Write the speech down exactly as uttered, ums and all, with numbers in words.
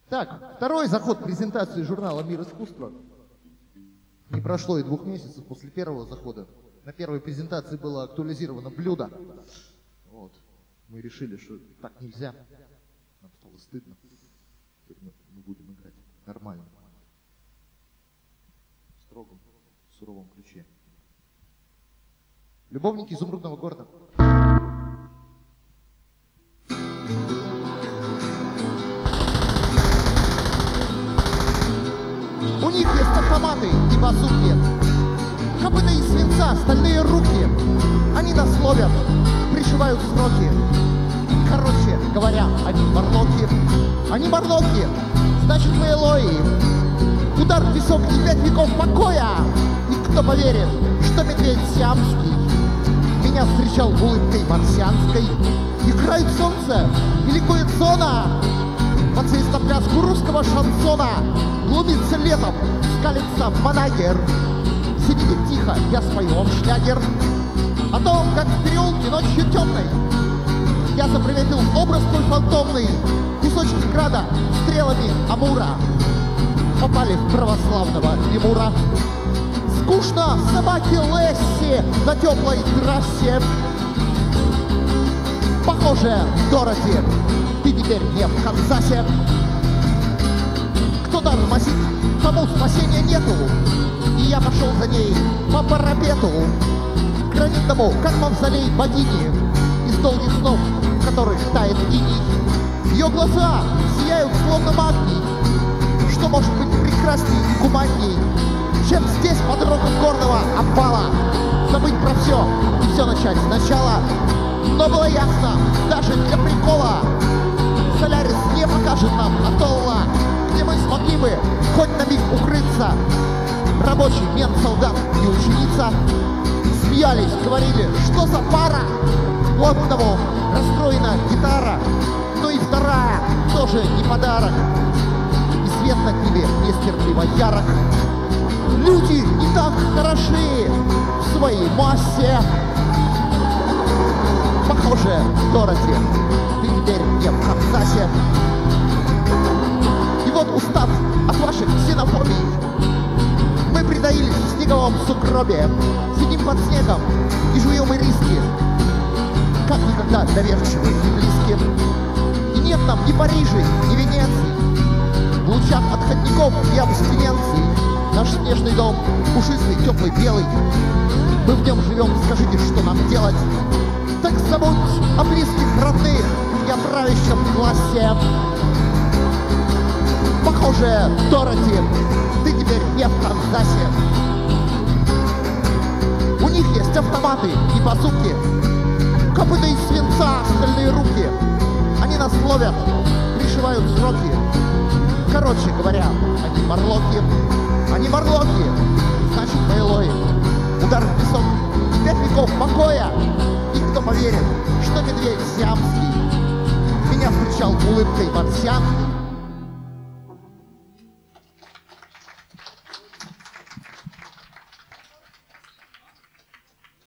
Так, второй заход презентации журнала «Мир искусства». Не прошло и двух месяцев после первого захода. На первой презентации было актуализировано блюдо. Вот. Мы решили, что так нельзя. Нам стало стыдно. Теперь мы, мы будем играть нормально. В строгом, суровом ключе. Любовники изумрудного города. У них есть автоматы и базуки, копыта из свинца, стальные руки. Они нас ловят, пришивают сроки. Короче говоря, они морлоки. Они морлоки, значит мы Элои. Удар в висок и пять веков покоя. И кто поверит, что медведь сиамский меня встречал улыбкой марсианской. Играет солнце и ликует зона. Под свистопляску русского шансона глумится летом, скалится манагер. Сидите тихо, я спою вам шлягер о том, как в переулке ночью темной я заприметил образ твой фантомный. Кусочки града стрелами Амура попали в православного лемура. Скучно собаке Лесси на теплой трассе. Похоже, Дороти, ты теперь не в Канзасе. Кто тормозит, тому спасения нету. И я пошел за ней по парапету к гранитному, как мавзолей богини, из долгих снов, в которых тает иней. Ее глаза сияют словно магний. Что может быть прекрасней и гуманней, чем здесь под роком горного обвала забыть про все и все начать сначала? Но было ясно, даже для прикола, Солярис не покажет нам атолла, где мы смогли бы хоть на миг укрыться. Рабочий, мент, солдат и ученица смеялись, говорили, что за пара. У одного расстроена гитара, но и вторая тоже не подарок. И свет на небе нестерпимо ярок. Люди не так хороши в своей массе. Похоже, Дороти, ты теперь не в Канзасе. И вот, устав от ваших ксенофобий, мы притаились в снеговом сугробе, сидим под снегом и жуем ириски, как никогда доверчивы и близки. И нет нам ни Парижа, ни Венеции. В лучах отходников и абстиненций наш снежный дом, пушистый, теплый, белый. Мы в нем живем, скажите, что нам делать? Так забудь о близких, родных и о правящем классе. Похоже, Дороти, ты теперь не в Канзасе. У них есть автоматы и базуки, копыта из свинца, стальные руки. Они нас ловят, пришивают сроки. Короче говоря, они морлоки. Они морлоки, значит мы Элои. Удар в песок и пять веков покоя. И кто поверит, что медведь сиамский меня встречал улыбкой марсианской.